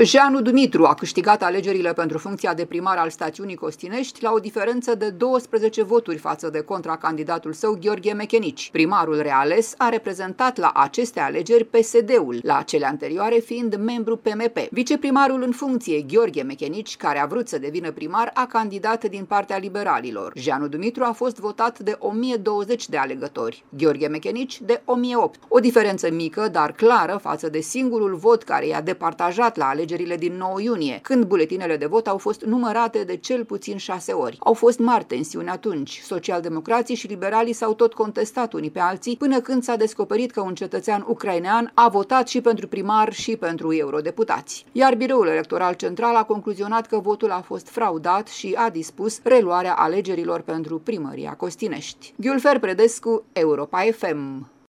Jeanu Dumitru a câștigat alegerile pentru funcția de primar al stațiunii Costinești la o diferență de 12 voturi față de contracandidatul său Gheorghe Mechenici. Primarul reales a reprezentat la aceste alegeri PSD-ul, la cele anterioare fiind membru PMP. Viceprimarul în funcție, Gheorghe Mechenici, care a vrut să devină primar, a candidat din partea liberalilor. Jeanu Dumitru a fost votat de 1020 de alegători, Gheorghe Mechenici de 1008. O diferență mică, dar clară față de singurul vot care i-a departajat la alegerile din 9 iunie, când buletinele de vot au fost numărate de cel puțin 6 ori. Au fost mari tensiuni atunci. Socialdemocrații și liberalii s-au tot contestat unii pe alții, până când s-a descoperit că un cetățean ucrainean a votat și pentru primar și pentru eurodeputați. Iar Biroul Electoral Central a concluzionat că votul a fost fraudat și a dispus reluarea alegerilor pentru primăria Costinești. Gülfer Predescu, Europa FM.